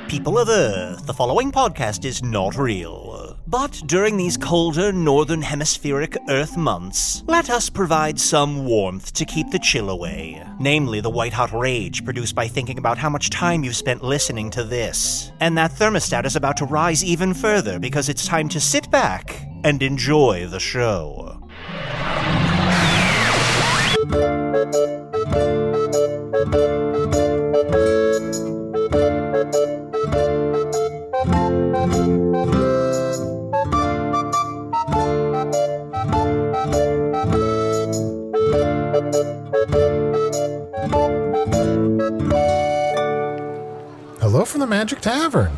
People of Earth, the following podcast is not real. But during these colder northern hemispheric Earth months, let us provide some warmth to keep the chill away. Namely, the white-hot rage produced by thinking about how much time you've spent listening to this. And that thermostat is about to rise even further because it's time to sit back and enjoy the show. Hello from the Magic Tavern,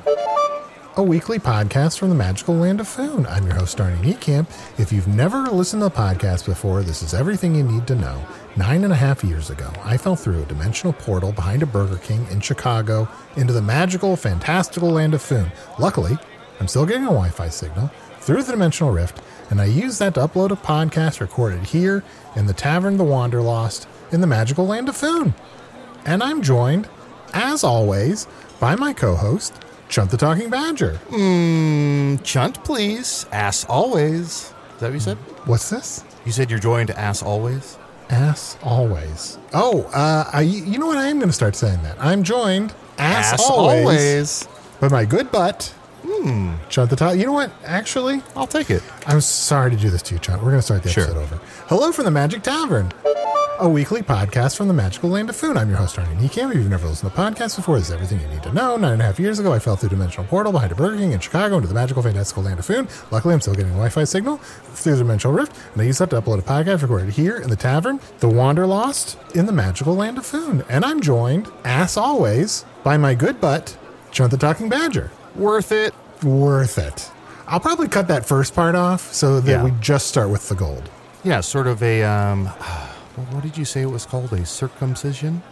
a weekly podcast from the magical land of Foon. I'm your host, Arnie Niekamp. If you've never listened to the podcast before, this is everything you need to know. 9.5 years ago, I fell through a dimensional portal behind a Burger King in Chicago into the magical, fantastical land of Foon. Luckily, I'm still getting a Wi-Fi signal through the dimensional rift, and I used that to upload a podcast recorded here in the Tavern the Wanderlost in the magical land of Foon. And I'm joined, as always, by my co-host, Chunt the Talking Badger. Chunt, please. Ass always. Is that what you said? What's this? You said you're joined to ass always? Ass always. Oh, you know what? I am going to start saying that. I'm joined, ass always, by my good butt, Chunt the Talking. You know what? Actually, I'll take it. I'm sorry to do this to you, Chunt. We're going to start the episode over. Hello from the Magic Tavern, a weekly podcast from the magical land of Foon. I'm your host, Arnie Niekamp. If you've never listened to the podcast before, this is everything you need to know. 9.5 years ago, I fell through a dimensional portal behind a Burger King in Chicago into the magical, fantastical land of Foon. Luckily, I'm still getting a Wi-Fi signal through the dimensional rift, and I used that to upload a podcast recorded here in the Tavern, the Wanderlost, in the magical land of Foon. And I'm joined, as always, by my good butt, Chunt the Talking Badger. Worth it. Worth it. I'll probably cut that first part off so that we just start with the gold. Yeah, sort of a, what did you say it was called? A circumcision?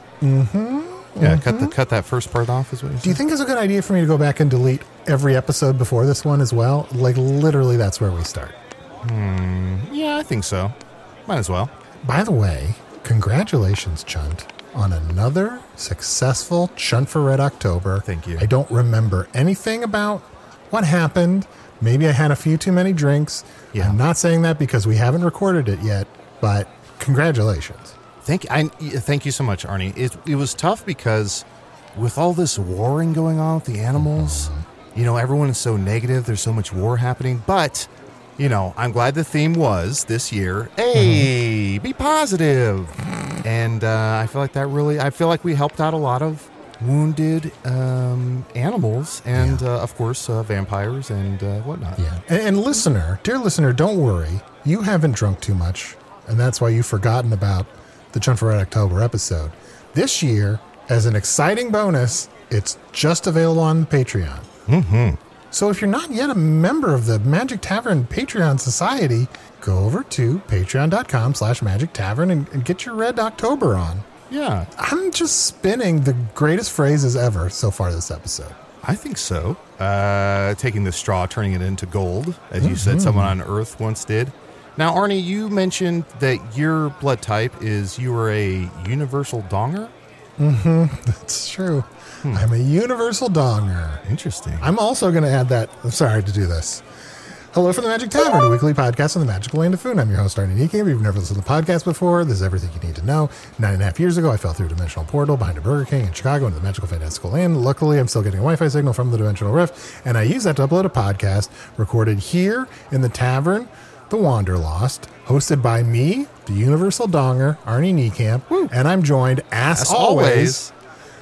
Yeah, cut that first part off is what you said. Do you think it's a good idea for me to go back and delete every episode before this one as well? Like, literally, that's where we start. Yeah, I think so. Might as well. By the way, congratulations, Chunt, on another successful Chunt for Red October. Thank you. I don't remember anything about what happened. Maybe I had a few too many drinks. Yeah. I'm not saying that because we haven't recorded it yet, but congratulations. Thank you so much, Arnie. It was tough because with all this warring going on with the animals, everyone is so negative. There's so much war happening. But, I'm glad the theme was this year, hey, be positive. And I feel like we helped out a lot of wounded animals and, of course, vampires and whatnot. Yeah. And dear listener, don't worry. You haven't drunk too much, and that's why you've forgotten about the Chunt for Red October episode. This year, as an exciting bonus, it's just available on Patreon. So if you're not yet a member of the Magic Tavern Patreon Society, go over to patreon.com/Magic Tavern and get your Red October on. Yeah. I'm just spinning the greatest phrases ever so far this episode. I think so. Taking the straw, turning it into gold, as you said someone on Earth once did. Now, Arnie, you mentioned that your blood type is you were a universal donger? That's true. I'm a universal donger. Interesting. I'm also going to add that. I'm sorry to do this. Hello from the Magic Tavern, a weekly podcast on the magical land of Foon. I'm your host, Arnie Niekamp. If you've never listened to the podcast before, this is everything you need to know. 9.5 years ago, I fell through a dimensional portal behind a Burger King in Chicago into the magical, fantastical land. Luckily, I'm still getting a Wi-Fi signal from the dimensional rift, and I use that to upload a podcast recorded here in the Tavern, the Wanderlost, hosted by me, the Universal Donger, Arnie Niekamp, and I'm joined, as always,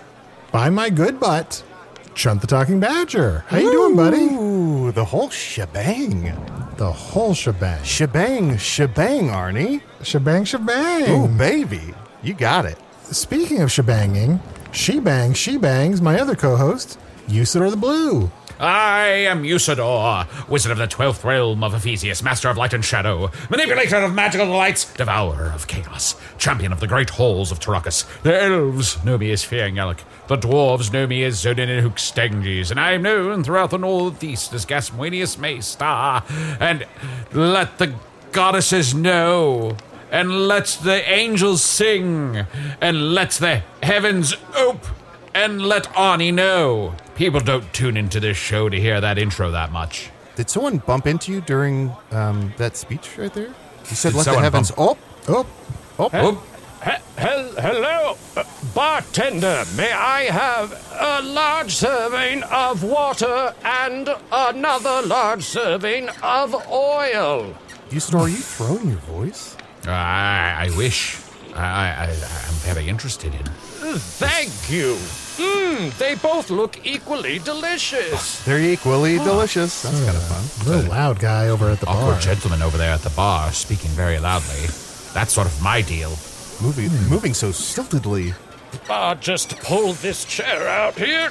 by my good butt, Chunt the Talking Badger. How you doing, buddy? Ooh, the whole shebang. The whole shebang. Shebang, Arnie. Shebang. Ooh, baby. You got it. Speaking of shebanging, she bangs, my other co-host, Usador the Blue. I am Usador, wizard of the 12th realm of Ephesius, master of light and shadow, manipulator of magical delights, devourer of chaos, champion of the great halls of Tarakas. The elves know me as Feangalak, the dwarves know me as Zodin and Hookstengis, and I am known throughout the northeast as Gasmuenius Maystar. And let the goddesses know, and let the angels sing, and let the heavens ope, and let Arnie know. People don't tune into this show to hear that intro that much. Did someone bump into you during that speech right there? You said, Did let the someone heavens... bump- Oh, Hello, bartender. May I have a large serving of water and another large serving of oil? Usador, are you throwing your voice? I wish. I'm very interested in. Thank you. They both look equally delicious. They're equally delicious. That's kind of fun. Real loud guy over at the Awkward bar. gentleman over there at the bar speaking very loudly. That's sort of my deal. Moving so stiltedly. Just pull this chair out here.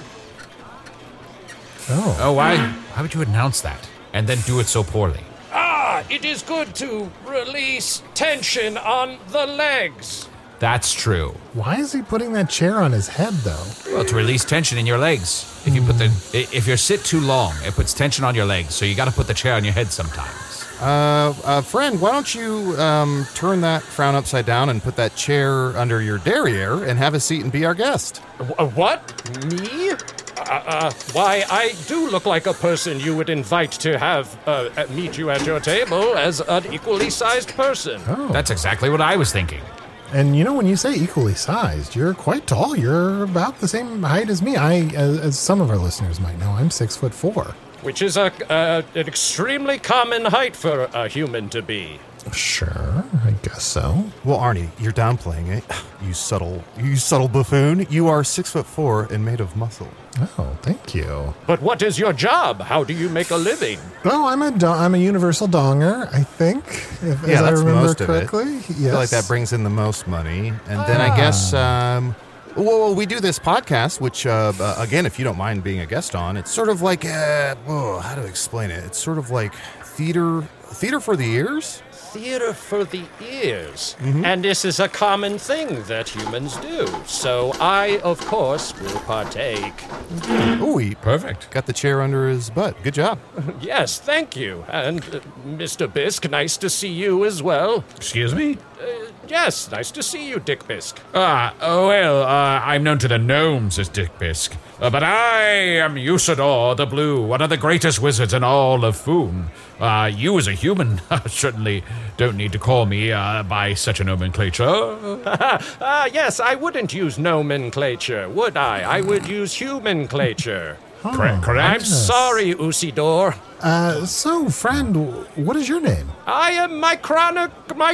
Oh, why would you announce that and then do it so poorly? It is good to release tension on the legs. That's true. Why is he putting that chair on his head, though? Well, to release tension in your legs. If you sit too long, it puts tension on your legs. So you got to put the chair on your head sometimes. Friend, why don't you turn that frown upside down and put that chair under your derriere and have a seat and be our guest? What? Me? Why, I do look like a person you would invite to have meet you at your table as an equally sized person. Oh. That's exactly what I was thinking. And when you say equally sized, you're quite tall. You're about the same height as me. As some of our listeners might know, I'm 6'4". Which is an extremely common height for a human to be. Sure, I guess so. Well, Arnie, you're downplaying it. You subtle buffoon. You are 6'4" and made of muscle. Oh, thank you. But what is your job? How do you make a living? Oh, I'm a universal donger, I think, if I that's remember most of it. correctly. Yes. I feel like that brings in the most money. And then I guess, well, we do this podcast, which, again, if you don't mind being a guest on, it's sort of like, how to explain it? It's sort of like theater for the ears? Theater for the ears. And this is a common thing that humans do. So I, of course, will partake. Ooh, he Perfect. got the chair under his butt. Good job. Yes, thank you. And Mr. Bisk, nice to see you as well. Excuse me? Yes, nice to see you, Dick Bisk. I'm known to the gnomes as Dick Bisk. But I am Usador the Blue, one of the greatest wizards in all of Foon. You as a human certainly don't need to call me by such a nomenclature. Yes, I wouldn't use nomenclature, would I? I would use humanclature. Correct? I'm sorry, Usidor. So, friend, what is your name? I am Micronimo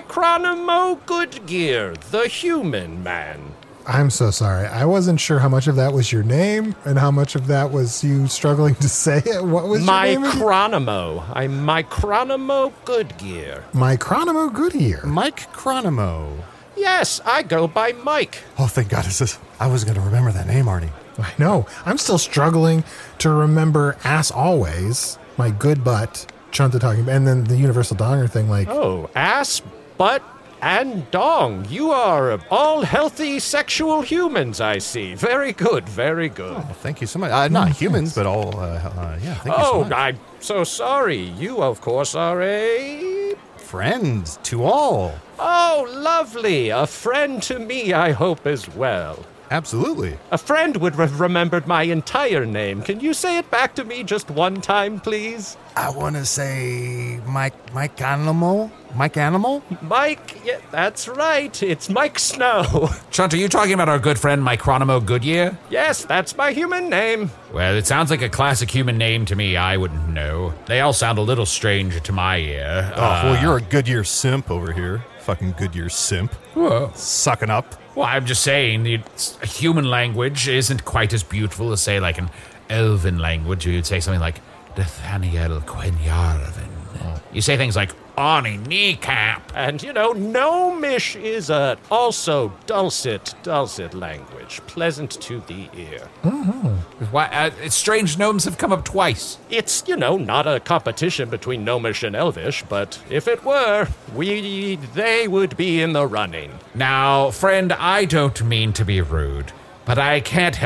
Goodgear, the human man. I'm so sorry. I wasn't sure how much of that was your name and how much of that was you struggling to say it. What was your name again? Micronimo. I'm Micronimo Goodgear. Micronimo Goodyear. Mike Chronimo. Yes, I go by Mike. Oh, thank God. I was going to remember that name, Arnie. I know. I'm still struggling to remember Ass Always, my good butt, Chunta talking about, and then the Universal Donger thing, like... Oh, ass, butt, and dong. You are all healthy sexual humans, I see. Very good, very good. Oh, thank you so much. Not humans, but all, yeah, thank you so much. I'm so sorry. You, of course, are a... Friend to all. Oh, lovely. A friend to me, I hope, as well. Absolutely. A friend would have remembered my entire name. Can you say it back to me just one time, please? I want to say Mike Animal? Mike Animal? Mike, yeah, that's right. It's Mike Snow. Chunt, are you talking about our good friend Micronimo Goodyear? Yes, that's my human name. Well, it sounds like a classic human name to me. I wouldn't know. They all sound a little strange to my ear. Well, you're a Goodyear simp over here. Fucking Goodyear simp. Whoa. Sucking up. Well, I'm just saying, human language isn't quite as beautiful as, say, like an elven language. You'd say something like, Nathaniel Quenyarvin. You say things like, Arnie Kneecap. And, Gnomish is also dulcet language, pleasant to the ear. Why, strange gnomes have come up twice. It's, not a competition between Gnomish and Elvish, but if it were, they would be in the running. Now, friend, I don't mean to be rude, but I can't help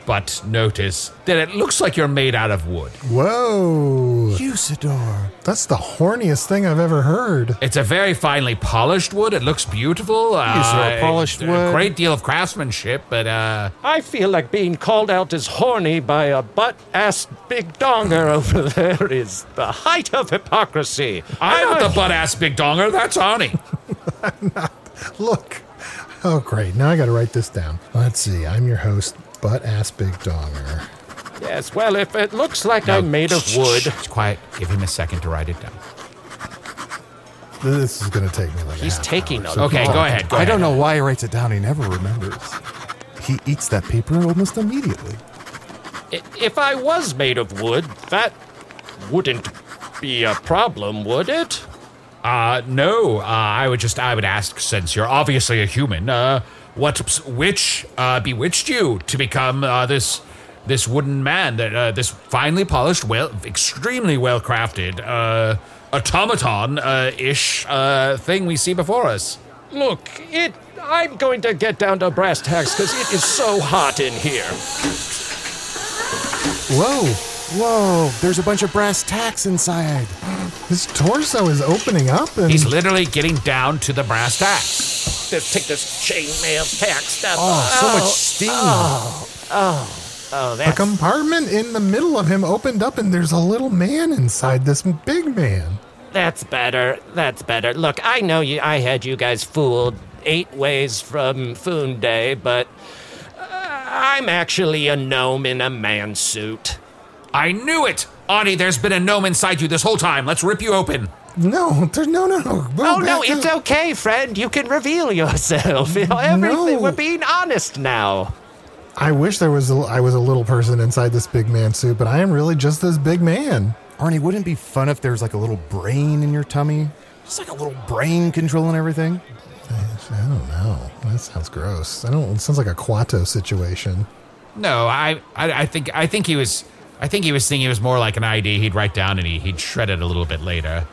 but notice that it looks like you're made out of wood. Whoa. Usador. That's the horniest thing I've ever heard. It's a very finely polished wood. It looks beautiful. Polished a wood. great deal of craftsmanship, but I feel like being called out as horny by a butt-ass big donger over there is the height of hypocrisy. I'm not the butt-ass big donger. That's Arnie. Look. Oh, great. Now I got to write this down. Let's see. I'm your host, Butt-Ass Big Donger. Yes, well, if it looks like I'm made of wood... Shh, quiet. Give him a second to write it down. This is going to take me like He's a half taking hour, notes. Okay, go ahead. I don't know why he writes it down. He never remembers. He eats that paper almost immediately. If I was made of wood, that wouldn't be a problem, would it? No. I would ask, since you're obviously a human, what witch bewitched you to become this wooden man, this finely polished, extremely well crafted automaton-ish thing we see before us? Look, I'm going to get down to brass tacks because it is so hot in here. Whoa, there's a bunch of brass tacks inside. His torso is opening up and... He's literally getting down to the brass tacks. Take this chainmail tack stuff. So much steam. a compartment in the middle of him opened up and there's a little man inside this big man. That's better. Look, I know I had you guys fooled 8 ways from Foon Day, but I'm actually a gnome in a man suit. I knew it! Arnie, there's been a gnome inside you this whole time. Let's rip you open. No. It's okay, friend. You can reveal yourself. Everything. We're being honest now. I wish I was a little person inside this big man suit, but I am really just this big man. Arnie, wouldn't it be fun if there's like a little brain in your tummy? Just like a little brain controlling everything? I don't know. That sounds gross. It sounds like a Quato situation. No, I think he was thinking it was more like an ID he'd write down and he'd shred it a little bit later.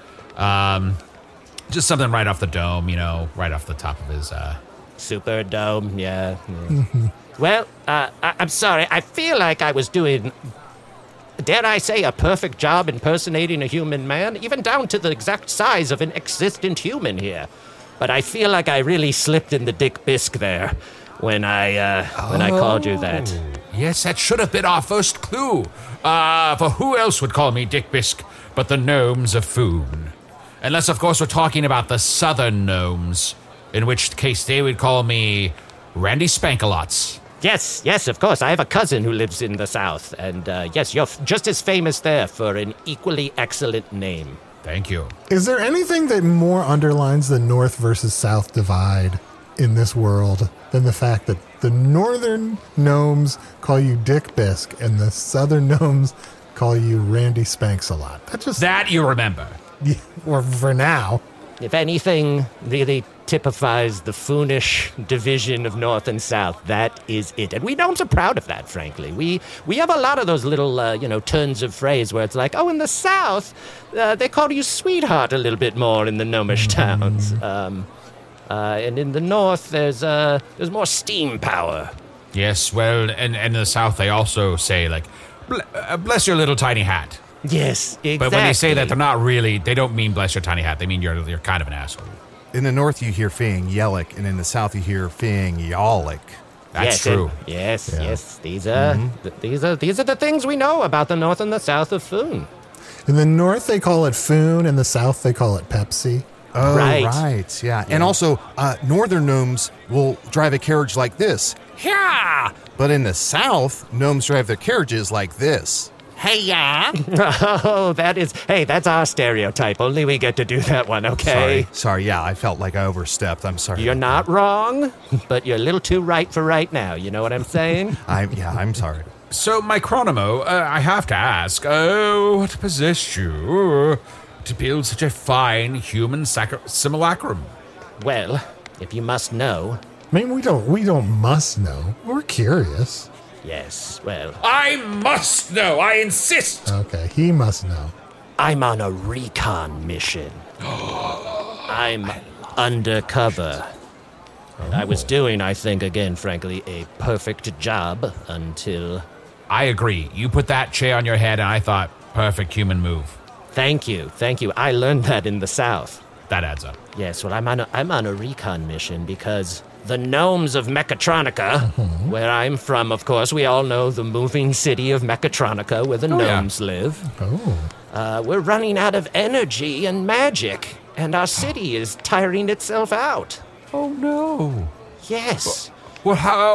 Just something right off the dome, right off the top of his Super dome, yeah. Well, I'm sorry. I feel like I was doing, dare I say, a perfect job impersonating a human man, even down to the exact size of an existent human here. But I feel like I really slipped in the Dick Bisque there when I called you that. Yes, that should have been our first clue. For who else would call me Dick Bisque but the gnomes of Foon? Unless, of course, we're talking about the southern gnomes, in which case they would call me Randy Spankalots. Yes, of course. I have a cousin who lives in the south, and yes, you're just as famous there for an equally excellent name. Thank you. Is there anything that more underlines the North versus South divide in this world than the fact that the northern gnomes call you Dick Bisque and the southern gnomes call you Randy Spanks-a-lot? That you remember. Yeah, or for now. If anything really typifies the Foonish division of North and South, that is it. And we gnomes are proud of that, frankly. We have a lot of those little, turns of phrase where it's like, oh, in the South, they call you sweetheart a little bit more in the gnomish towns. And in the North, there's more steam power. Yes, well, and in the South, they also say, like, bless your little tiny hat. Yes, exactly. But when they say that, they don't mean bless your tiny hat. They mean you're kind of an asshole. In the North, you hear Fing Yellick, and in the South, you hear Fing Yallick. That's true. Yes. These are the things we know about the North and the South of Foon. In the North, they call it Foon. In the South, they call it Pepsi. Oh, right. Yeah. And also, northern gnomes will drive a carriage like this. Yeah. But in the South, gnomes drive their carriages like this. Hey, yeah. Oh, that's our stereotype. Only we get to do that one, okay? Sorry, yeah, I felt like I overstepped. I'm sorry. You're not wrong, but you're a little too right for right now. You know what I'm saying? I'm sorry. So, my Chronomo, I have to ask, what possessed you to build such a fine human simulacrum? Well, if you must know. I mean, we don't must know. We're curious. Yes, well. I must know. I insist. Okay, he must know. I'm on a recon mission. I'm undercover. I was doing, I think, again, frankly, a perfect job until... I agree. You put that chair on your head, and I thought, perfect human move. Thank you. I learned that in the South. That adds up. Yes, well, I'm on a recon mission because the gnomes of Mechatronica, where I'm from, of course, we all know the moving city of Mechatronica, where the gnomes live. We're running out of energy and magic, and our city is tiring itself out. Oh, no. Yes. Well,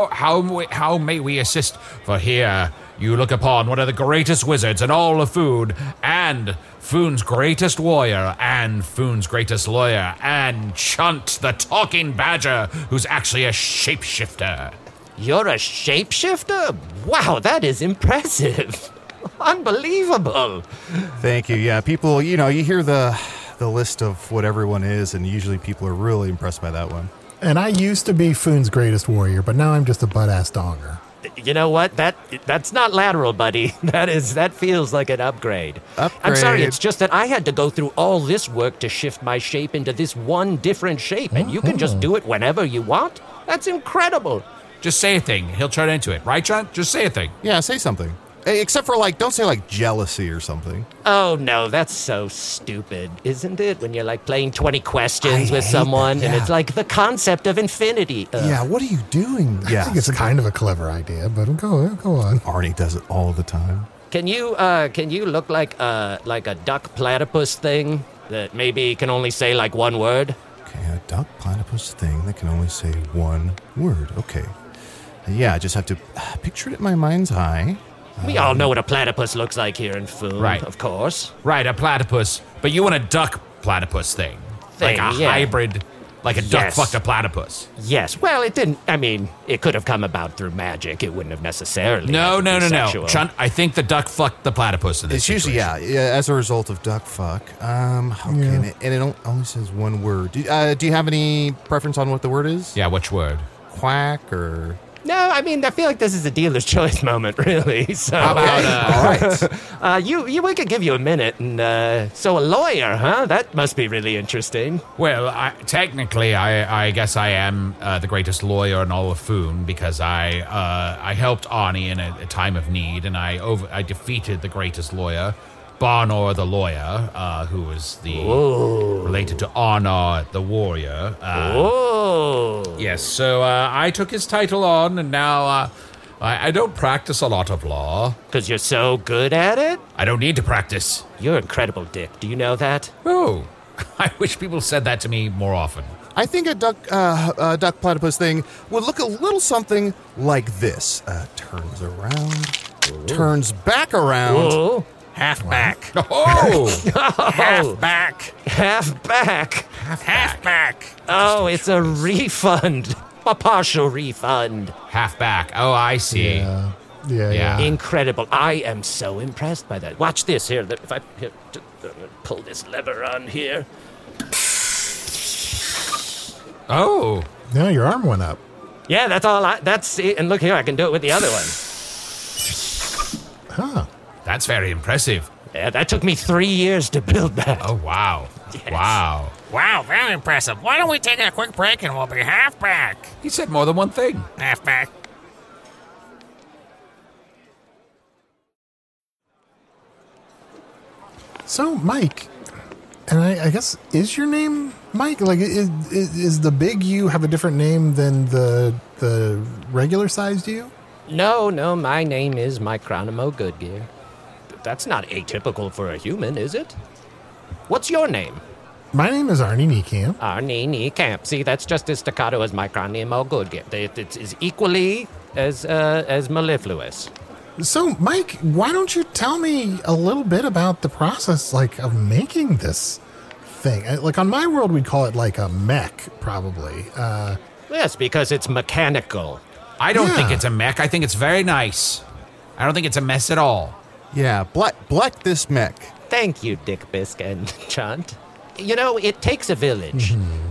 how may we assist? For here you look upon one of the greatest wizards in all of Food, and Foon's greatest warrior, and Foon's greatest lawyer, and Chunt, the talking badger, who's actually a shapeshifter. You're a shapeshifter? Wow, that is impressive. Unbelievable. Thank you. Yeah, people, you hear the list of what everyone is, and usually people are really impressed by that one. And I used to be Foon's greatest warrior, but now I'm just a butt-ass donger. You know what? That's not lateral, buddy. That feels like an upgrade. I'm sorry, it's just that I had to go through all this work to shift my shape into this one different shape, and you can just do it whenever you want? That's incredible. Just say a thing. He'll turn into it. Right, John? Just say a thing. Yeah, say something. Except for, don't say, jealousy or something. Oh, no, that's so stupid, isn't it? When you're, playing 20 questions with someone, and it's like the concept of infinity. Yeah, what are you doing? I think it's kind of a clever idea, but go on. Arnie does it all the time. Can you look like a duck platypus thing that maybe can only say, one word? Okay, a duck platypus thing that can only say one word. Okay. Yeah, I just have to picture it in my mind's eye. We all know what a platypus looks like here in Foon, right? Of course. Right, a platypus. But you want a duck platypus thing. Like a hybrid, like a duck fucked a platypus. Yes. Well, it didn't, it could have come about through magic. It wouldn't have necessarily. No. Chunt, I think the duck fucked the platypus in this situation. It's usually, as a result of duck fuck. And it only says one word. Do you have any preference on what the word is? Yeah, which word? Quack or... No, I feel like this is a dealer's choice moment, really. So, all right. We could give you a minute. And so a lawyer, huh? That must be really interesting. Well, technically, I guess I am the greatest lawyer in all of Foon because I helped Arnie in a time of need, and I defeated the greatest lawyer, Barnor the lawyer, who was related to Arnar the warrior. Yes, so I took his title on, and now I don't practice a lot of law. Because you're so good at it? I don't need to practice. You're incredible, Dick. Do you know that? Oh, I wish people said that to me more often. I think a duck platypus thing would look a little something like this. Turns around, turns back around. Ooh. Half back. Oh! Half back. Half back. Half back. Oh, it's a refund. A partial refund. Half back. Oh, I see. Yeah. Incredible. I am so impressed by that. Watch this here. If I pull this lever on here. Oh. Now your arm went up. Yeah, that's it. And look here, I can do it with the other one. Huh. That's very impressive. Yeah, that took me 3 years to build that. Oh, wow. Yes. Wow. Wow, very impressive. Why don't we take a quick break and we'll be half back? He said more than one thing. Half back. So, Mike, and I guess, is your name Mike? Is the big you have a different name than the regular sized you? No, my name is Micronimo Goodgear. That's not atypical for a human, is it? What's your name? My name is Arnie Niekamp. Arnie Niekamp. See, that's just as staccato as Micronimo Goodgear. It's as equally as mellifluous. So, Mike, why don't you tell me a little bit about the process, of making this thing? On my world, we'd call it a mech, probably. Yes, because it's mechanical. I don't think it's a mech. I think it's very nice. I don't think it's a mess at all. Yeah, black this mech. Thank you, Dick Bisk and Chunt. You know, it takes a village.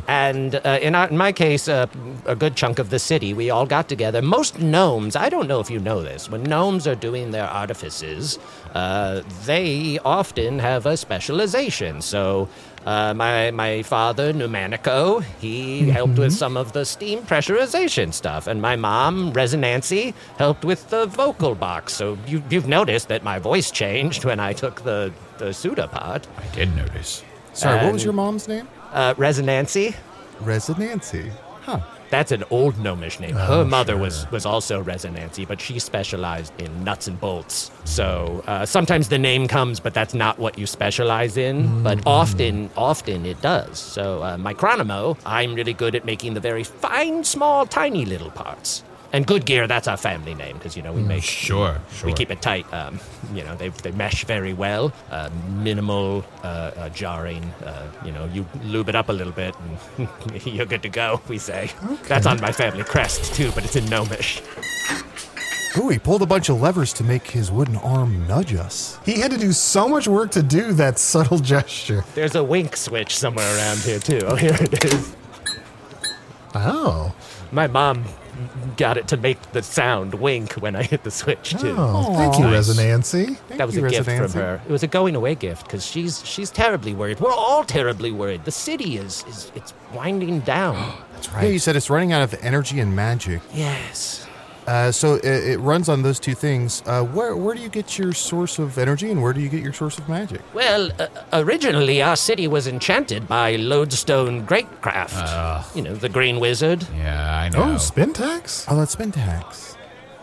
And in my case, a good chunk of the city, we all got together. Most gnomes, I don't know if you know this, when gnomes are doing their artifices, they often have a specialization. So my father, Pneumatico, he helped with some of the steam pressurization stuff. And my mom, Resonancy, helped with the vocal box. So you've noticed that my voice changed when I took the pseudopod. I did notice. Sorry, what was And- your mom's name? Resonancy. Resonancy. Huh. That's an old gnomish name. Her mother was also Resonancy, but she specialized in nuts and bolts. So sometimes the name comes, but that's not what you specialize in. But often it does. So my Chronomo, I'm really good at making the very fine, small, tiny little parts. And Good Gear, that's our family name, because, we make... Sure. We keep it tight. They mesh very well. Minimal jarring. You lube it up a little bit, and you're good to go, we say. Okay. That's on my family crest, too, but it's in Gnomish. Ooh, he pulled a bunch of levers to make his wooden arm nudge us. He had to do so much work to do that subtle gesture. There's a wink switch somewhere around here, too. Oh, here it is. Oh. My mom got it to make the sound wink when I hit the switch, too. Oh, thank you, Nice. Resonancy. That was a gift from her. It was a going-away gift, because she's terribly worried. We're all terribly worried. The city it's winding down. That's Yeah, you said it's running out of energy and magic. Yes. So it runs on those two things. Where do you get your source of energy and where do you get your source of magic? Well, originally our city was enchanted by Lodestone Greatcraft. The Green Wizard. Yeah, I know. Oh, Spintax? Oh, that's Spintax.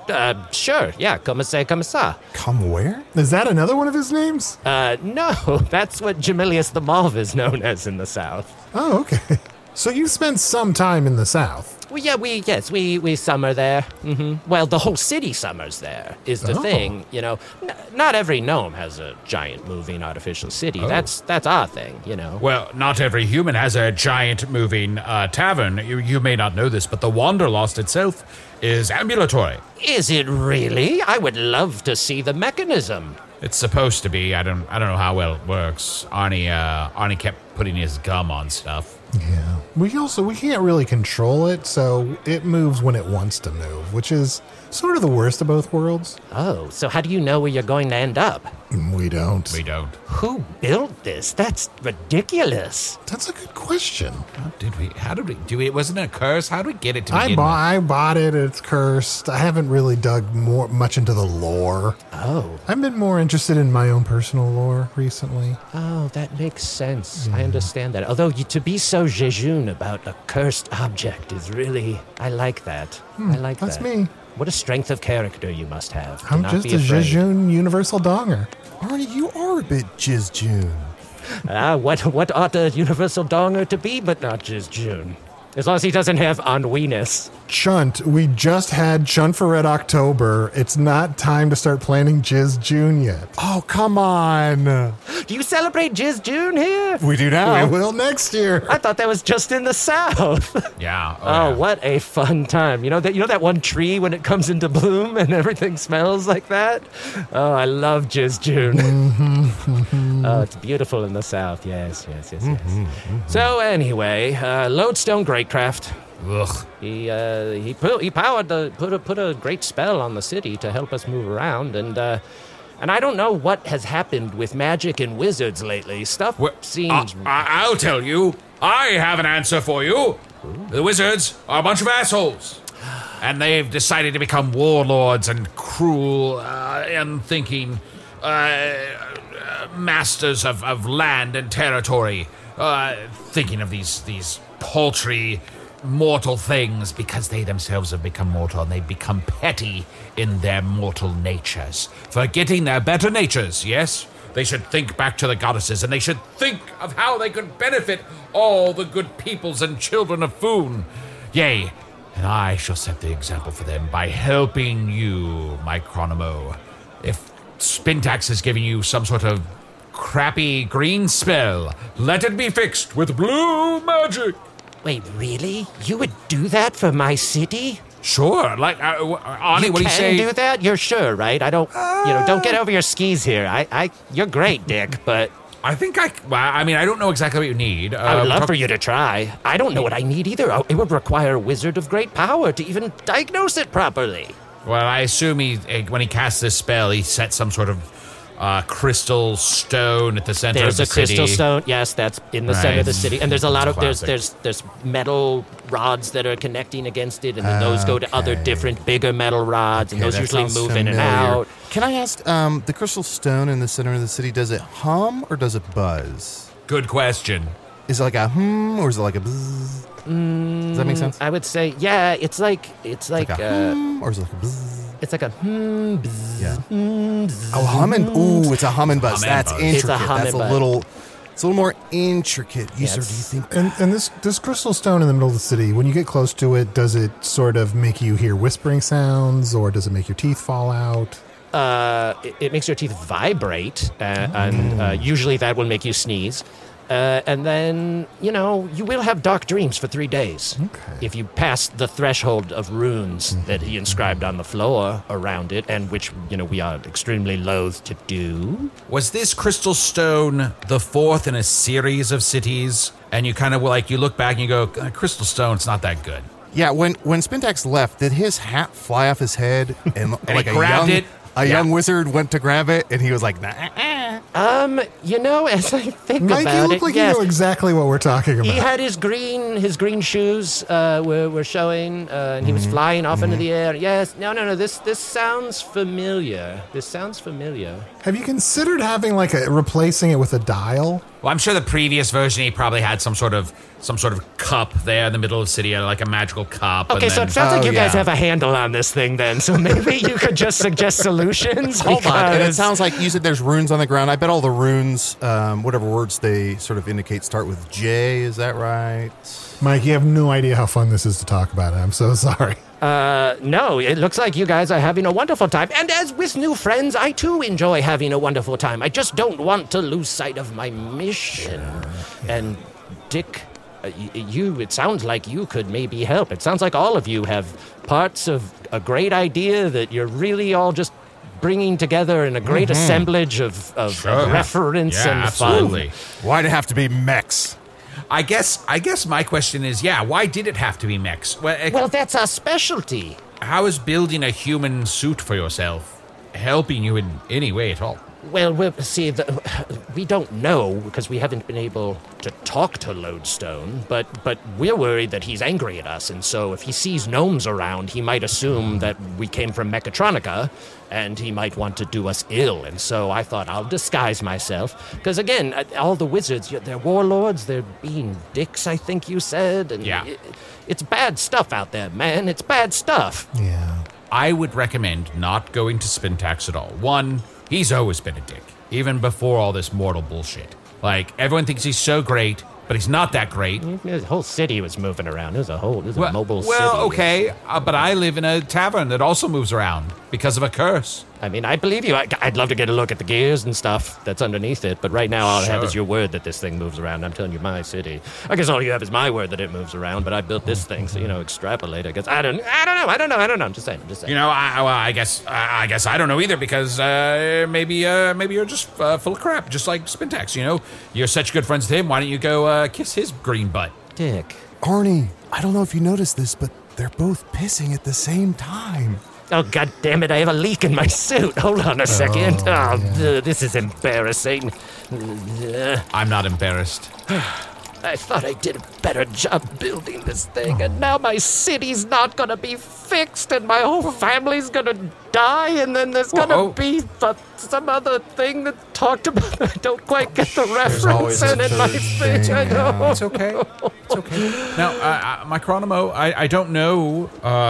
Sure, yeah, comme ça. Come where? Is that another one of his names? No, that's what Jamilius the Mauve is known as in the South. Oh, okay. So you spent some time in the South. Well, yeah, we summer there. Well, the whole city summers there is the thing. Not every gnome has a giant moving artificial city. That's our thing. Well, not every human has a giant moving tavern. You may not know this, but the Wanderlost itself is ambulatory. Is it really? I would love to see the mechanism. It's supposed to be. I don't know how well it works. Arnie kept putting his gum on stuff. Yeah. We can't really control it, so it moves when it wants to move, which is sort of the worst of both worlds. Oh, so how do you know where you're going to end up? We don't. We don't. Who built this? That's ridiculous. That's a good question. How did we do it? Wasn't it a curse? How did we get it to begin I bought it. It's cursed. I haven't really dug much into the lore. Oh. I've been more interested in my own personal lore recently. Oh, that makes sense. I understand that. Although to be so jejune about a cursed object is really... I like that. I like that. That's me. What a strength of character you must have. to I'm not just be a afraid. Jejune universal donger. Arnie, you are a bit Jizjune. What ought a universal donger to be but not just June? As long as he doesn't have ennui-ness. Chunt, we just had Chunt for Red October. It's not time to start planning Jizz June yet. Oh, come on. Do you celebrate Jizz June here? We do now. We will next year. I thought that was just in the South. Yeah. Oh, yeah. what a fun time. You know that one tree when it comes into bloom and everything smells like that? Oh, I love Jizz June. Oh, it's beautiful in the South. Yes. So anyway, Lodestone Greatcraft. Ugh. He put a great spell on the city to help us move around, and I don't know what has happened with magic and wizards lately. Stuff seems... I'll tell you. I have an answer for you. The wizards are a bunch of assholes. And they've decided to become warlords and cruel, unthinking masters of land and territory. Thinking of these paltry mortal things because they themselves have become mortal and they've become petty in their mortal natures. Forgetting their better natures, yes? They should think back to the goddesses and they should think of how they could benefit all the good peoples and children of Foon. Yea, and I shall set the example for them by helping you, my Chronomo. If Spintax is giving you some sort of crappy green spell, let it be fixed with blue magic. Wait, really? You would do that for my city? Sure, like, Arnie, what do you say? You can do that? You're sure, right? I don't, don't get over your skis here. You're great, Dick, but I think I don't know exactly what you need. I would love for you to try. I don't know what I need either. It would require a wizard of great power to even diagnose it properly. Well, I assume when he casts this spell, he sets some sort of crystal stone at the center of the city. There's a crystal stone. Yes, that's in the center of the city. And there's a lot of there's metal rods that are connecting against it, and then those go to other different bigger metal rods, and those usually move in and out. Can I ask, the crystal stone in the center of the city, does it hum or does it buzz? Good question. Is it like a hum or is it like a buzz? Does that make sense? I would say, yeah, it's like a hum or is it like a buzz? It's like a buzz. Yeah. Oh, hum and ooh, it's a hum and buzz. That's intricate. It's a hum That's and a buzz. little. It's a little more intricate. You sir, do you think? And this crystal stone in the middle of the city, when you get close to it, does it sort of make you hear whispering sounds, or does it make your teeth fall out? It makes your teeth vibrate, and usually that will make you sneeze. And then, you will have dark dreams for 3 days. Okay. If you pass the threshold of runes that he inscribed on the floor around it, and which, we are extremely loath to do. Was this crystal stone the fourth in a series of cities? And you kind of you look back and you go, crystal stone, it's not that good. Yeah, when Spintax left, did his hat fly off his head and like he grabbed it? A young wizard went to grab it, and he was like, nah. As I think Mike, about you look it, like yes. you know exactly what we're talking about. He had his green shoes were showing, and he was flying off into the air. Yes, no. This sounds familiar. Have you considered having replacing it with a dial? Well, I'm sure the previous version, he probably had some sort of cup there in the middle of the city, like a magical cup. Okay, so it sounds like you guys have a handle on this thing then, so maybe you could just suggest solutions. Hold on, and it sounds like you said there's runes on the ground. I bet all the runes, whatever words they sort of indicate, start with J, is that right? Mike, you have no idea how fun this is to talk about it. I'm so sorry. No, it looks like you guys are having a wonderful time. And as with new friends, I too enjoy having a wonderful time. I just don't want to lose sight of my mission. And Dick, it sounds like you could maybe help. It sounds like all of you have parts of a great idea that you're really all just bringing together in a great assemblage of reference and absolutely. fun. Why'd it have to be mechs? I guess my question is, why did it have to be mechs? Well, that's our specialty. How is building a human suit for yourself helping you in any way at all? Well, we don't know because we haven't been able to talk to Lodestone, but we're worried that he's angry at us, and so if he sees gnomes around, he might assume that we came from Mechatronica, and he might want to do us ill, and so I thought I'll disguise myself, because again, all the wizards, they're warlords, they're being dicks, I think you said, and it's bad stuff out there, man, it's bad stuff. Yeah. I would recommend not going to Spintax at all. One, he's always been a dick, even before all this mortal bullshit. Everyone thinks he's so great, but he's not that great. The whole city was moving around. It was a mobile city. Well, okay, but I live in a tavern that also moves around because of a curse. I mean, I believe you. I'd love to get a look at the gears and stuff that's underneath it, but right now all I have is your word that this thing moves around. I'm telling you, my city. I guess all you have is my word that it moves around, but I built this thing, so, extrapolate. I guess I don't know. I'm just saying. I guess I don't know either because maybe you're just full of crap, just like Spintax. You're such good friends with him. Why don't you go kiss his green butt? Dick. Arnie, I don't know if you noticed this, but they're both pissing at the same time. Oh, God damn it, I have a leak in my suit. Hold on a second. This is embarrassing. I'm not embarrassed. I thought I did a better job building this thing, and now my city's not gonna be fixed, and my whole family's gonna die, and then there's gonna be some other thing that talked about. I don't quite get the reference in it, my speech. I know. It's okay. Now, Micronomo, I don't know.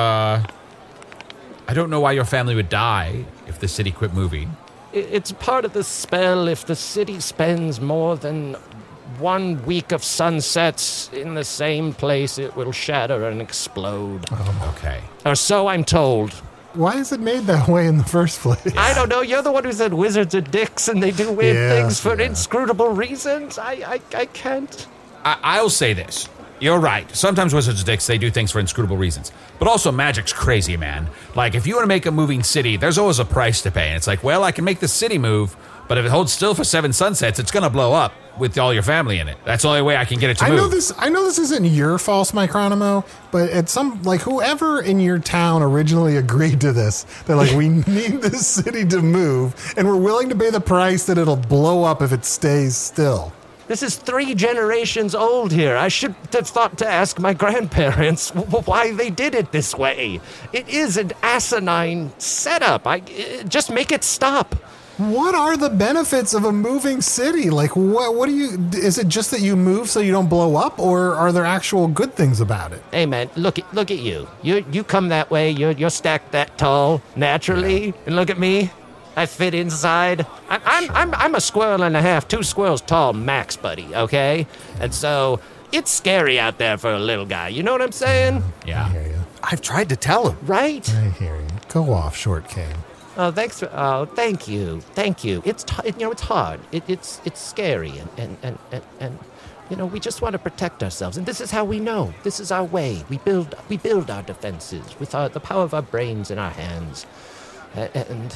I don't know why your family would die if the city quit moving. It's part of the spell. If the city spends more than 1 week of sunsets in the same place, it will shatter and explode. Okay. Or so I'm told. Why is it made that way in the first place? I don't know. You're the one who said wizards are dicks and they do weird things for inscrutable reasons. I can't. I'll say this. You're right. Sometimes wizards are dicks. They do things for inscrutable reasons. But also, magic's crazy, man. If you want to make a moving city, there's always a price to pay. And it's I can make the city move, But if it holds still for 7 sunsets, it's going to blow up with all your family in it. That's the only way I can get it to move. I know this isn't your false Micronimo, but at some, like, whoever in your town originally agreed to this, they're like, we need this city to move, and we're willing to pay the price that it'll blow up if it stays still. This is 3 generations old here. I should have thought to ask my grandparents why they did it this way. It is an asinine setup. Just make it stop. What are the benefits of a moving city? Like, what do you... Is it just that you move so you don't blow up, or are there actual good things about it? Hey, man, look at you. You come that way. You're stacked that tall naturally, and look at me. I fit inside. I'm a squirrel and a half, 2 squirrels tall max, buddy. Okay, and so it's scary out there for a little guy. You know what I'm saying? Yeah. I hear you. I've tried to tell him. Right? I hear you. Go off, Short King. Oh, thanks. Thank you. It's it's hard. It's scary, and we just want to protect ourselves, and this is how we know. This is our way. We build our defenses with the power of our brains in our hands, and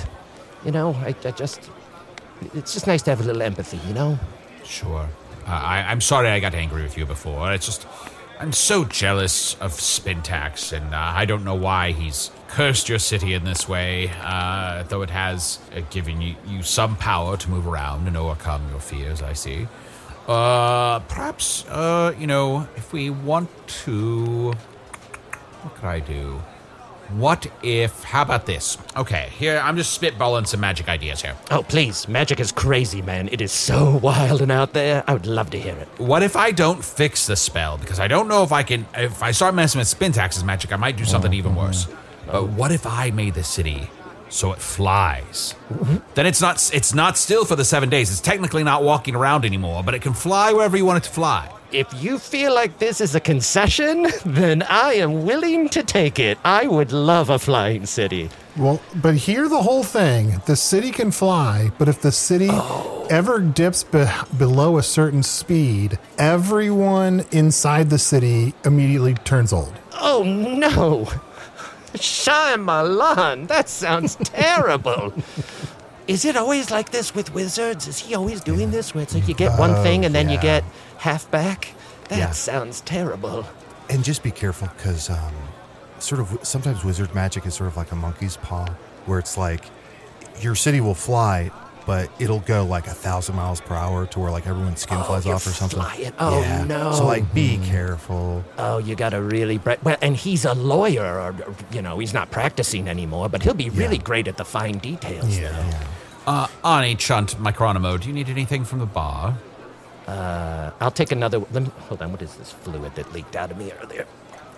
it's just nice to have a little empathy, Sure. I'm sorry I got angry with you before. It's just, I'm so jealous of Spintax, and I don't know why he's cursed your city in this way, though it has given you some power to move around and overcome your fears, I see. Perhaps, if we want to... What could I do? What if... How about this? Okay, here, I'm just spitballing some magic ideas here. Oh, please. Magic is crazy, man. It is so wild and out there. I would love to hear it. What if I don't fix the spell? Because I don't know if I can... If I start messing with Spintax's magic, I might do something even worse. But what if I made the city so it flies? Then it's not still for the 7 days. It's technically not walking around anymore, but it can fly wherever you want it to fly. If you feel like this is a concession, then I am willing to take it. I would love a flying city. Well, but hear the whole thing. The city can fly, but if the city ever dips below a certain speed, everyone inside the city immediately turns old. Oh, no. Shyamalan, that sounds terrible. Is it always like this with wizards? Is he always doing this where it's like you get one thing and then you get half back? That sounds terrible. And just be careful, because sometimes wizard magic is sort of like a monkey's paw, where it's like your city will fly, but it'll go like 1,000 miles per hour to where like everyone's skin flies off or something. Flying. Oh, no. So like be careful. Oh, you got to really... Well, and he's a lawyer, or, he's not practicing anymore, but he'll be really great at the fine details. Ani, Chunt, Micronimo, do you need anything from the bar? I'll take another... hold on, what is this fluid that leaked out of me earlier?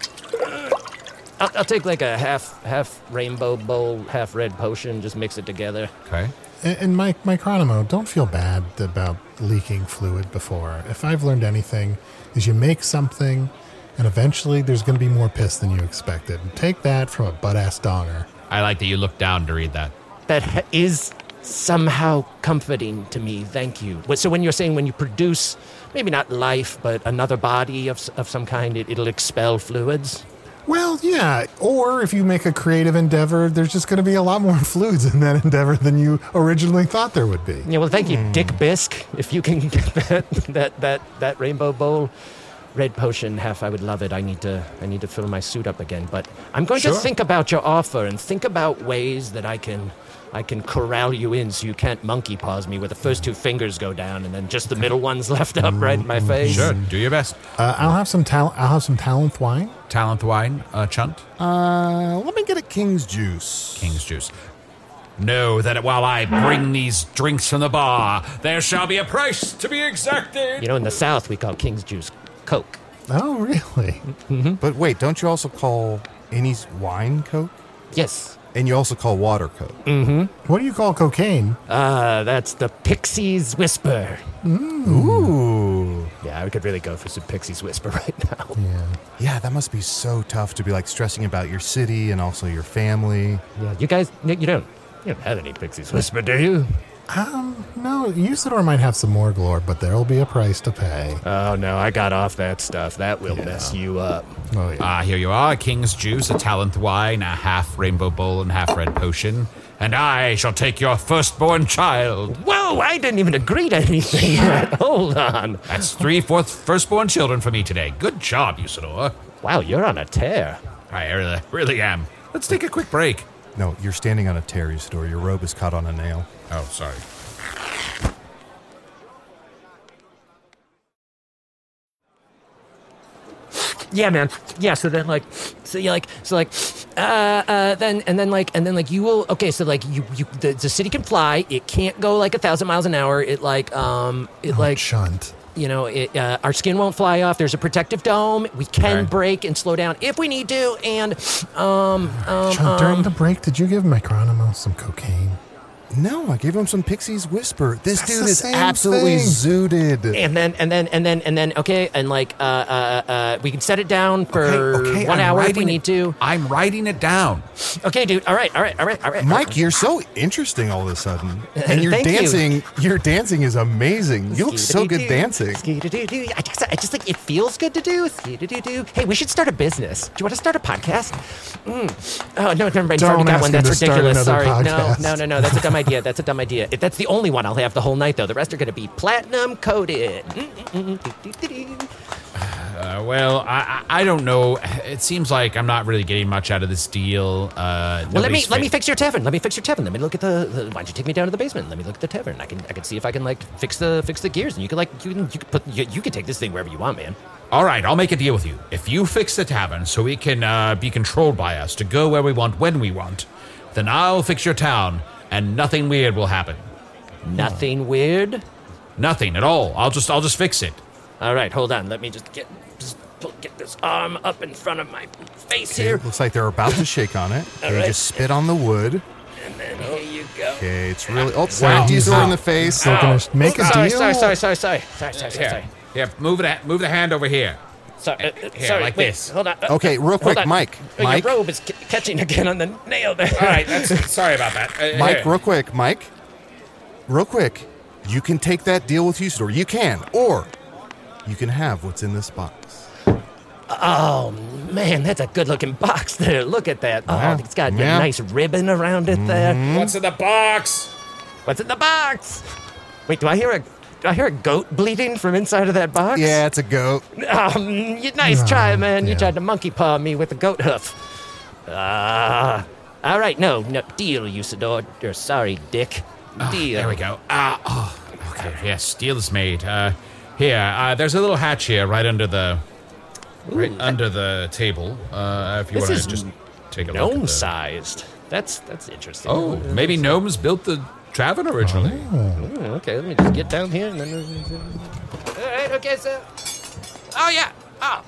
I'll take like a half rainbow bowl, half red potion, just mix it together. Okay. And Micronimo, don't feel bad about leaking fluid before. If I've learned anything, is you make something, and eventually there's going to be more piss than you expected. And take that from a butt-ass donger. I like that you looked down to read that. That is somehow comforting to me, thank you. So when you're saying when you produce, maybe not life, but another body of some kind, it'll expel fluids? Well, yeah. Or if you make a creative endeavor, there's just going to be a lot more fluids in that endeavor than you originally thought there would be. Yeah, well, thank you, Dick Bisque. If you can get that rainbow bowl red potion half, I would love it. I need to fill my suit up again. But I'm going to think about your offer and think about ways that I can corral you in so you can't monkey paws me where the first 2 fingers go down and then just the middle one's left up right in my face. Sure, do your best. I'll have some Talent wine. Talent wine, Chunt? Let me get a King's Juice. King's Juice. Know that while I bring these drinks from the bar, there shall be a price to be exacted. In the South, we call King's Juice Coke. Oh, really? Mm-hmm. But wait, don't you also call Annie's wine Coke? Yes. And you also call water Coke. Mm-hmm. What do you call cocaine? That's the Pixie's Whisper. Ooh. Yeah, we could really go for some Pixie's Whisper right now. Yeah, that must be so tough to be like stressing about your city and also your family. Yeah, you guys, you don't have any Pixie's Whisper, do you? No, Usador might have some more glory, but there'll be a price to pay. Oh, no, I got off that stuff. That will mess you up. Oh, yeah. Here you are, King's Juice, a Talent Wine, a half Rainbow Bowl, and half Red Potion. And I shall take your firstborn child. Whoa, I didn't even agree to anything yet. Hold on. That's 3/4 firstborn children for me today. Good job, Usador. Wow, you're on a tear. I really am. Let's take a quick break. No, you're standing on a tear, Usador. Your robe is caught on a nail. Oh, sorry. Yeah, man. Yeah, so then then you will. Okay, so like the city can fly. It can't go like 1,000 miles an hour. Shunt. Our skin won't fly off. There's a protective dome. We can brake and slow down if we need to. And Shunt, during the break, did you give Micronimo some cocaine? No, I gave him some Pixie's Whisper. This That's dude the is same absolutely thing. zooted. and then okay, and we can set it down for 1 hour if we need to. I'm writing it down. Okay, dude. All right. Mike, you're so interesting all of a sudden. And your Thank you. your dancing is amazing. You look so good dancing. I just like it feels good to do. Hey, we should start a business. Do you want to start a podcast? Oh no, never mind. You've already Don't got ask one. him That's to start ridiculous. another Sorry. podcast. No. That's a dumb idea. That's a dumb idea. That's the only one I'll have the whole night, though. The rest are going to be platinum coated. Well, I don't know. It seems like I'm not really getting much out of this deal. Well, let me fix your tavern. Let me look at the. Why don't you take me down to the basement? Let me look at the tavern. I can see if I can like fix the gears, and you can take this thing wherever you want, man. All right, I'll make a deal with you. If you fix the tavern so we can be controlled by us to go where we want when we want, then I'll fix your town, and nothing weird will happen. Nothing weird. Nothing at all. I'll just fix it. All right, hold on. Let me just get this arm up in front of my face here. Looks like they're about to shake on it. All They right. just spit on the wood. And then here you go. Okay, it's really... Oh, Wow. Usador in the face. So gonna make a Sorry. deal. Here, move the hand over here. Sorry, Here, like wait, this. Hold on. Okay, real quick, hold on. Mike. Oh, Mike. Your robe is catching again on the nail there. All right, sorry about that. Mike, here. real quick, Mike. Real quick. You can take that deal with Usador. You can. Or you can have what's in this box. Oh, man, that's a good-looking box there. Look at that. Yeah. Oh, it's got a Yeah. nice ribbon around it there. What's in the box? What's in the box? Wait, do I hear a goat bleating from inside of that box? Yeah, it's a goat. Nice try, man. You yeah. tried to monkey paw me with a goat hoof. All right, no, deal, Usador. Or sorry, Dick. Deal. There we go. Okay. Yes, deal is made. Here, there's a little hatch here right under the table. If you This want is to just take a look. gnome-sized. That's interesting. Oh, maybe gnomes built the tavern originally. Okay, let me just get down here and then. All right, okay, so. Oh yeah. Oh.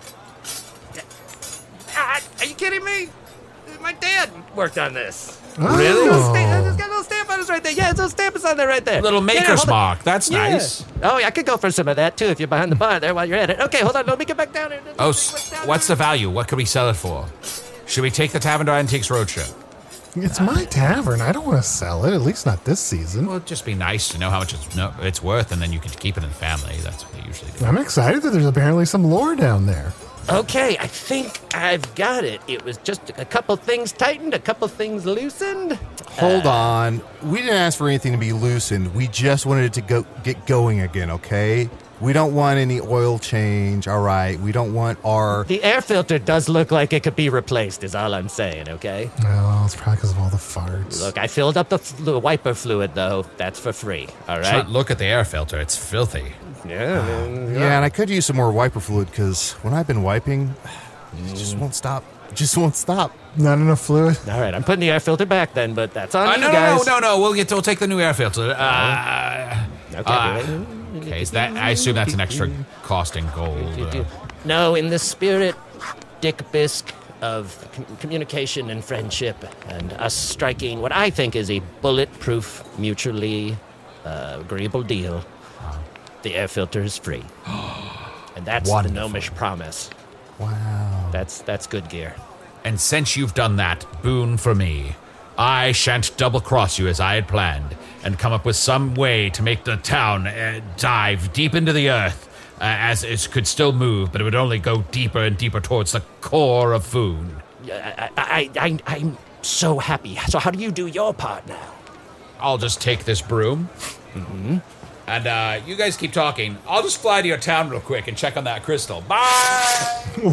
Are you kidding me? My dad worked on this. Really? It's got a little stamp on it right there. Yeah, it's a stamp is on there right there. Little Yeah, maker's hold on. mark. That's Yeah. nice. Oh, yeah, I could go for some of that too if you're behind the bar there while you're at it. Okay, hold on. Let me get back down here. Oh, what's the value? What could we sell it for? Should we take the tavern to Antiques Roadshow? It's my tavern. I don't want to sell it, at least not this season. Well, it'd just be nice to know how much it's worth, and then you can keep it in the family. That's what they usually do. I'm excited that there's apparently some lore down there. Okay, I think I've got it. It was just a couple things tightened, a couple things loosened. Hold on. We didn't ask for anything to be loosened. We just wanted it to get going again, okay? We don't want any oil change, all right? We don't want our... The air filter does look like it could be replaced, is all I'm saying, okay? Oh, it's probably because of all the farts. Look, I filled up the wiper fluid, though. That's for free, all right? Chunt, look at the air filter. It's filthy. Yeah, man. Yeah, and I could use some more wiper fluid because when I've been wiping, it just won't stop. It just won't stop. Not enough fluid. All right, I'm putting the air filter back then, but that's on you No, guys. no. We'll take the new air filter. Okay. Okay, is that? I assume that's an extra cost in gold. No, in the spirit, Dick Bisk, of communication and friendship, and us striking what I think is a bulletproof, mutually agreeable deal, the air filter is free. And that's Wonderful. the gnomish promise. Wow. That's good gear. And since you've done that, boon for me. I shan't double-cross you as I had planned, and come up with some way to make the town dive deep into the earth, as it could still move, but it would only go deeper and deeper towards the core of Foon. I'm so happy. So how do you do your part now? I'll just take this broom. Mm-hmm. And you guys keep talking. I'll just fly to your town real quick and check on that crystal. Bye!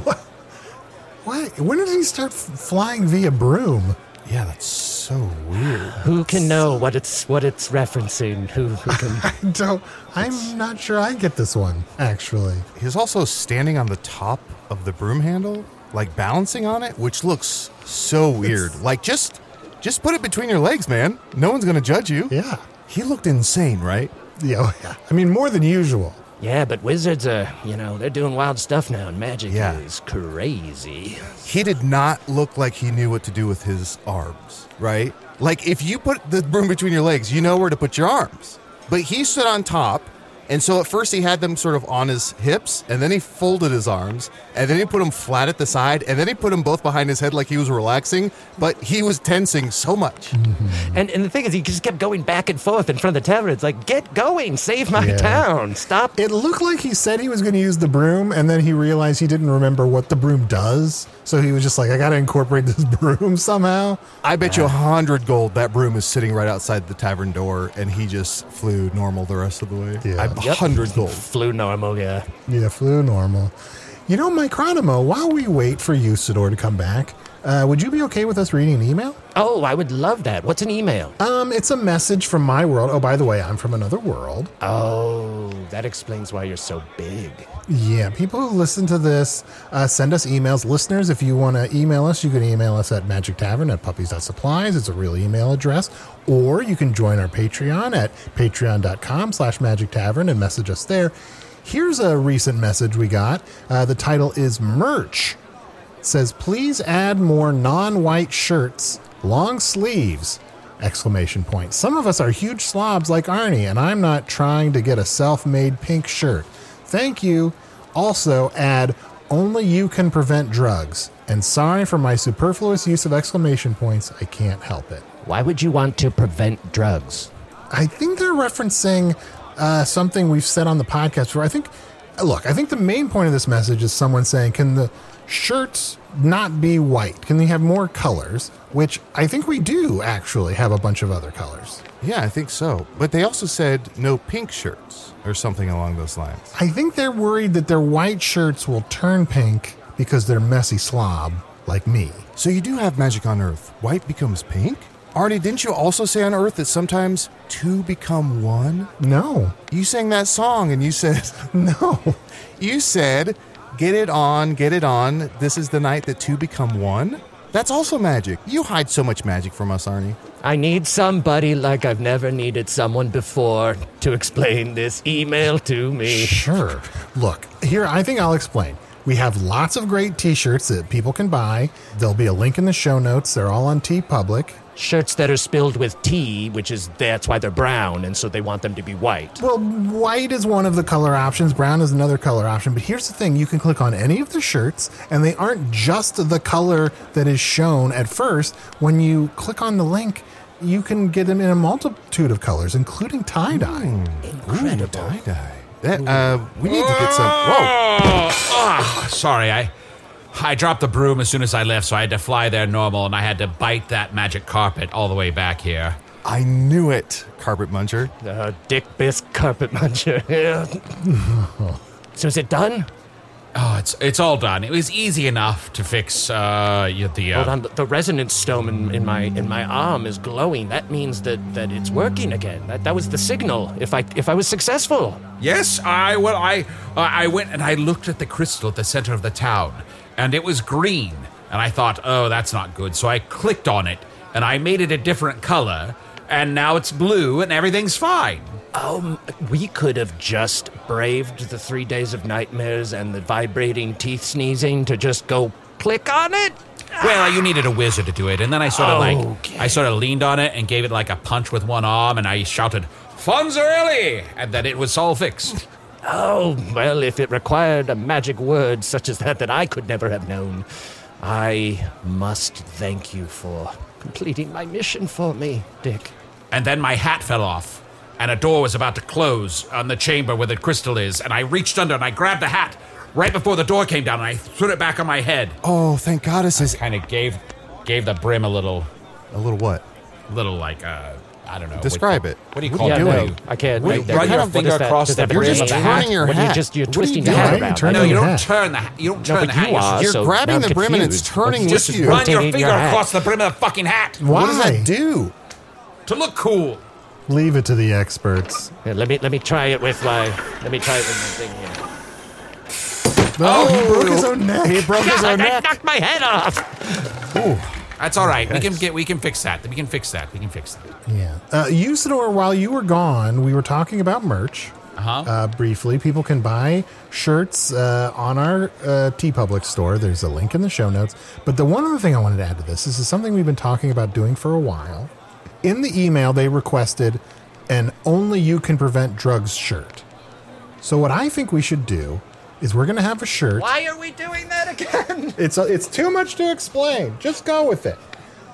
What? When did he start flying via broom? Yeah, that's so weird. Who can know what it's referencing? Who can? I'm not sure I get this one, actually. He's also standing on the top of the broom handle, like balancing on it, which looks so weird. Like, just put it between your legs, man. No one's going to judge you. Yeah. He looked insane, right? Yeah. I mean, more than usual. Yeah, but wizards are, they're doing wild stuff now, and magic is crazy. He did not look like he knew what to do with his arms, right? Like, if you put the broom between your legs, you know where to put your arms. But he stood on top, and so at first he had them sort of on his hips, and then he folded his arms, and then he put them flat at the side, and then he put them both behind his head like he was relaxing, but he was tensing so much. Mm-hmm. And the thing is, he just kept going back and forth in front of the tavern. It's like, get going, save my town, stop. It looked like he said he was going to use the broom, and then he realized he didn't remember what the broom does, so he was just like, I got to incorporate this broom somehow. I bet you 100 gold that broom is sitting right outside the tavern door, and he just flew normal the rest of the way. Yeah. 100 gold. Flew normal, yeah. Yeah, flew normal. You know, Micronimo, while we wait for Usador to come back, would you be okay with us reading an email? Oh, I would love that. What's an email? It's a message from my world. Oh, by the way, I'm from another world. Oh, that explains why you're so big. Yeah, people who listen to this send us emails. Listeners, if you want to email us, you can email us at magictavern@puppies.supplies. It's a real email address. Or you can join our Patreon at patreon.com/magictavern and message us there. Here's a recent message we got. The title is Merch. It says, please add more non-white shirts, long sleeves, ! Some of us are huge slobs like Arnie, and I'm not trying to get a self-made pink shirt. Thank you. Also add, only you can prevent drugs. And sorry for my superfluous use of ! I can't help it. Why would you want to prevent drugs? I think they're referencing something we've said on the podcast before. I think the main point of this message is someone saying, can the shirts not be white? Can they have more colors? Which I think we do actually have a bunch of other colors. Yeah, I think so. But they also said no pink shirts or something along those lines. I think they're worried that their white shirts will turn pink because they're messy slob like me. So you do have magic on Earth. White becomes pink? Arnie, didn't you also say on Earth that sometimes two become one? No. You sang that song and you said... No. You said, get it on, this is the night that two become one? That's also magic. You hide so much magic from us, Arnie. I need somebody like I've never needed someone before to explain this email to me. Sure. Look, here, I think I'll explain. We have lots of great t-shirts that people can buy. There'll be a link in the show notes. They're all on TeePublic. Shirts that are spilled with tea, that's why they're brown, and so they want them to be white. Well, white is one of the color options. Brown is another color option. But here's the thing. You can click on any of the shirts, and they aren't just the color that is shown at first. When you click on the link, you can get them in a multitude of colors, including tie-dye. Incredible. Ooh, tie-dye. We need to get some... Whoa! Sorry, I dropped the broom as soon as I left, so I had to fly there normal, and I had to bite that magic carpet all the way back here. I knew it, Carpet Muncher. Dick Bisque Carpet Muncher. So is it done? Oh, it's all done. It was easy enough to fix Hold on, the resonance stone in my arm is glowing. That means that it's working again. That was the signal. If I was successful. Yes, I went and I looked at the crystal at the center of the town, and it was green. And I thought, oh, that's not good. So I clicked on it, and I made it a different color, and now it's blue, and everything's fine. We could have just braved the 3 days of nightmares and the vibrating teeth sneezing to just go click on it? Well, you needed a wizard to do it, and then I sort of leaned on it and gave it like a punch with one arm, and I shouted, "Funds early!" and then it was all fixed. Oh, well, if it required a magic word such as that I could never have known, I must thank you for completing my mission for me, Dick. And then my hat fell off, and a door was about to close on the chamber where the crystal is, and I reached under and I grabbed the hat right before the door came down, and I threw it back on my head. Oh, thank goddess. Kind of gave the brim a little what? like, I don't know. Describe it. What do you call Yeah, it? no, I can't. What do you run your finger across the You're brim just of the turning hat? your When hat. you're What are twisting you the hat doing? around. Turn No, your you don't hat. turn the hat. You don't turn but the hat. you are, You're so grabbing now the I'm brim and it's confused. turning just with you. run your rotating finger your hat. across the brim of the fucking hat Why? What does that do? to look cool. Leave it to the experts. Here, let me try it with my thing here. Oh, he broke his own neck. He broke his God, own I neck. knocked my head off. That's all right. We can fix that. We can fix that. Yeah. Usador, while you were gone, we were talking about merch. Briefly, people can buy shirts on our TeePublic store. There's a link in the show notes. But the one other thing I wanted to add to this is something we've been talking about doing for a while. In the email, they requested an Only You Can Prevent Drugs shirt. So what I think we should do is we're going to have a shirt. Why are we doing that again? It's too much to explain. Just go with it.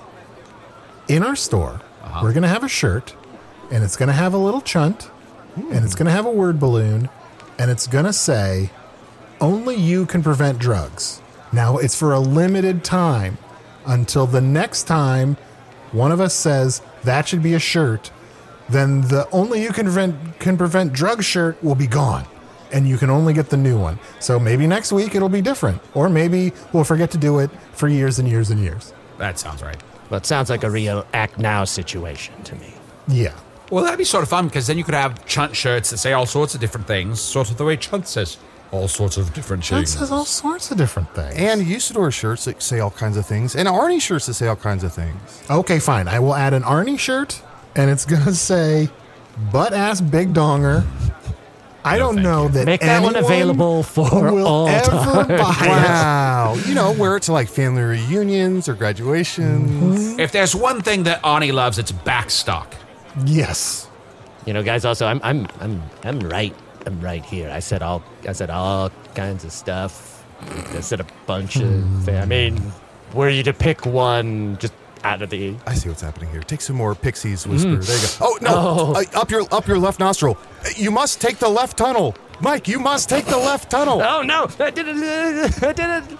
In our store, we're going to have a shirt, and it's going to have a little chunt, and it's going to have a word balloon, and it's going to say, Only You Can Prevent Drugs. Now, it's for a limited time until the next time one of us says that should be a shirt, then the Only You Can Prevent Drugs shirt will be gone. And you can only get the new one. So maybe next week it'll be different. Or maybe we'll forget to do it for years and years and years. That sounds right. Well, it sounds like a real act now situation to me. Yeah. Well, that'd be sort of fun, because then you could have Chunt shirts that say all sorts of different things, sort of the way Chunt says all sorts of different It things. says all sorts of different things. And Usador shirts that say all kinds of things. And Arnie shirts that say all kinds of things. Okay, fine. I will add an Arnie shirt, and it's going to say butt ass big donger. I don't know that Make that one anyone available for will all ever time. buy it. Wow. You know, wear it to like family reunions or graduations. If there's one thing that Arnie loves, it's backstock. Yes. You know, guys. Also, I'm right. I'm right here. I said all kinds of stuff. I said a bunch of. I mean, were you to pick one, just out of the. I see what's happening here. Take some more Pixies whisper. There you go. Oh no! Up your left nostril. You must take the left tunnel, Mike. You must take the left tunnel. Oh no! I didn't.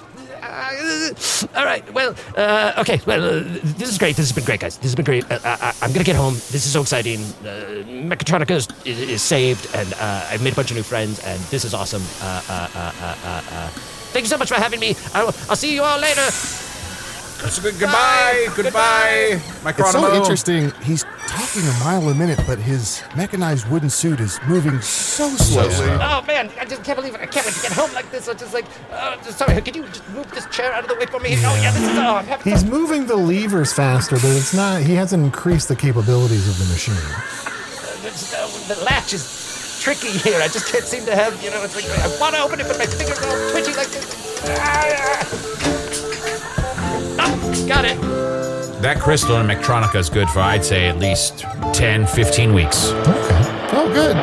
All right. Well. Okay. Well. This is great. This has been great, guys. This has been great. I'm gonna get home. This is so exciting. Mechatronica is saved, and I've made a bunch of new friends, and this is awesome. Thank you so much for having me. I'll see you all later. Goodbye. My It's so Chronomo. interesting. He's talking a mile a minute, but his mechanized wooden suit is moving so slowly. Oh man, I just can't believe it. I can't wait to get home like this. I'm just like, sorry, could you just move this chair out of the way for me? Oh yeah, this is, I'm having He's moving the levers faster, but it's not. He hasn't increased the capabilities of the machine. the latch is tricky here. I just can't seem to have, it's like, I want to open it, but my fingers are all twitchy like this. Oh, got it. That crystal in Mechatronica is good for, I'd say, at least 10, 15 weeks. Okay. Oh, good.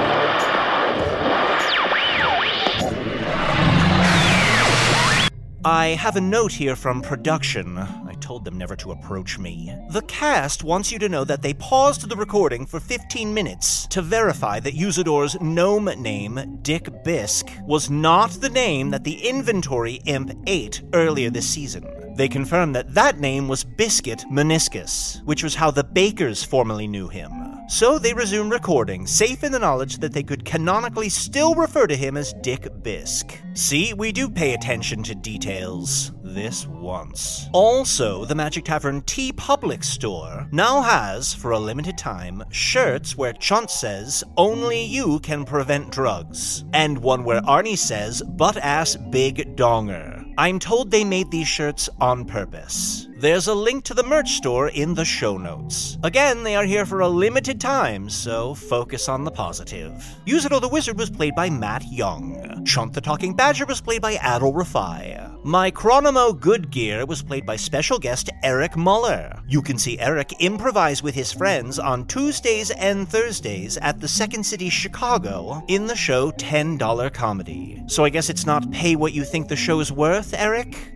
I have a note here from production. I told them never to approach me. The cast wants you to know that they paused the recording for 15 minutes to verify that Usador's gnome name, Dick Bisk, was not the name that the inventory imp ate earlier this season. They confirmed that that name was Biscuit Meniscus, which was how the Bakers formerly knew him. So they resumed recording, safe in the knowledge that they could canonically still refer to him as Dick Bisk. See, we do pay attention to details. This once. Also, the Magic Tavern TeePublic store now has, for a limited time, shirts where Chunt says, "Only you can prevent drugs," and one where Arnie says, "Butt-ass big donger." I'm told they made these shirts on purpose. There's a link to the merch store in the show notes. Again, they are here for a limited time, so focus on the positive. Usador the Wizard was played by Matt Young. Chunt the Talking Badger was played by Adol Rafai. My Chronomo Good Gear was played by special guest Eric Muller. You can see Eric improvise with his friends on Tuesdays and Thursdays at the Second City Chicago in the show $10 Comedy. So I guess it's not pay what you think the show's worth, Eric?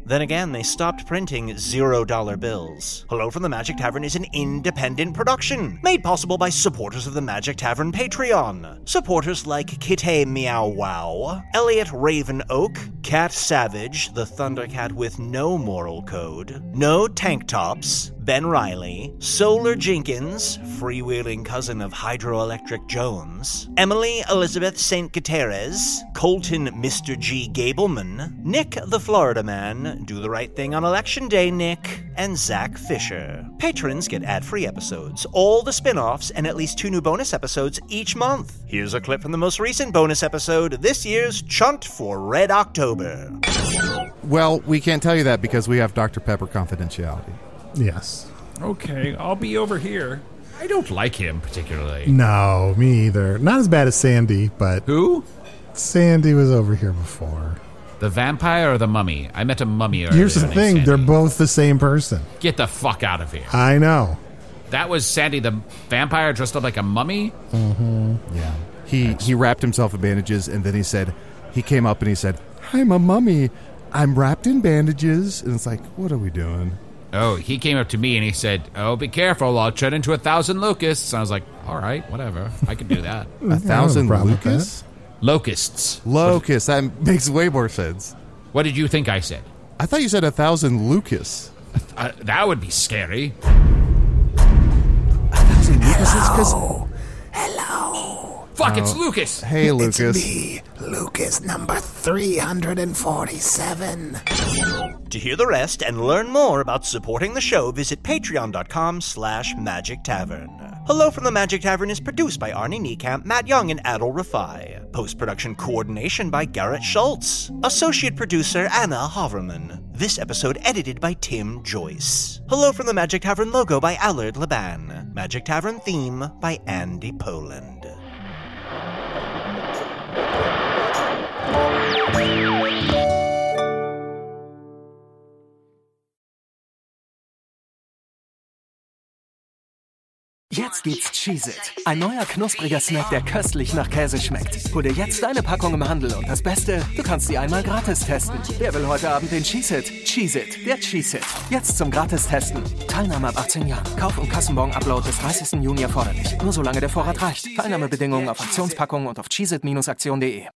Then again, they stopped printing $0 bills. Hello from the Magic Tavern is an independent production, made possible by supporters of the Magic Tavern Patreon. Supporters like Kitty Meow Wow, Elliot Raven Oak, Cat Savage, the Thundercat with no moral code, No Tank Tops, Ben Riley, Solar Jenkins, freewheeling cousin of Hydroelectric Jones, Emily Elizabeth St. Gutierrez, Colton Mr. G. Gableman, Nick the Florida Man, Do the Right Thing on Election Day, Nick, and Zach Fisher. Patrons get ad-free episodes, all the spin-offs, and at least 2 new bonus episodes each month. Here's a clip from the most recent bonus episode, this year's Chunt for Red October. Well, we can't tell you that because we have Dr. Pepper confidentiality. Yes. Okay, I'll be over here. I don't like him particularly. No, me either. Not as bad as Sandy, but Who? Sandy was over here before. The vampire or the mummy? I met a mummy earlier. Here's the named thing, Sandy. they're both the same person. Get the fuck out of here. I know. That was Sandy the vampire dressed up like a mummy? Yeah. He wrapped himself in bandages, and then he came up and he said, I'm a mummy. I'm wrapped in bandages. And it's like, what are we doing? Oh, he came up to me and he said, oh, be careful, I'll turn into 1,000 locusts. And I was like, all right, whatever. I can do that. 1,000 locusts? Locusts. Locusts. That makes way more sense. What did you think I said? I thought you said 1,000 Lucas. That would be scary. 1,000 Lucases? Hello. Fuck, it's Lucas. Hey, Lucas. It's me, Lucas number 347. To hear the rest and learn more about supporting the show, visit patreon.com/Magic Tavern. Hello from the Magic Tavern is produced by Arnie Niekamp, Matt Young, and Adol Rafai. Post-production coordination by Garrett Schultz. Associate producer Anna Haverman. This episode edited by Tim Joyce. Hello from the Magic Tavern logo by Allard Laban. Magic Tavern theme by Andy Poland. Jetzt gibt's Cheez-It, ein neuer knuspriger Snack, der köstlich nach Käse schmeckt. Hol dir jetzt deine Packung im Handel und das Beste, du kannst sie einmal gratis testen. Wer will heute Abend den Cheez-It? Cheez-It, der Cheez-It. Jetzt zum Gratis-Testen. Teilnahme ab 18 Jahren. Kauf- und Kassenbon-Upload bis 30. Juni erforderlich. Nur solange der Vorrat reicht. Teilnahmebedingungen auf Aktionspackungen und auf cheezit-aktion.de.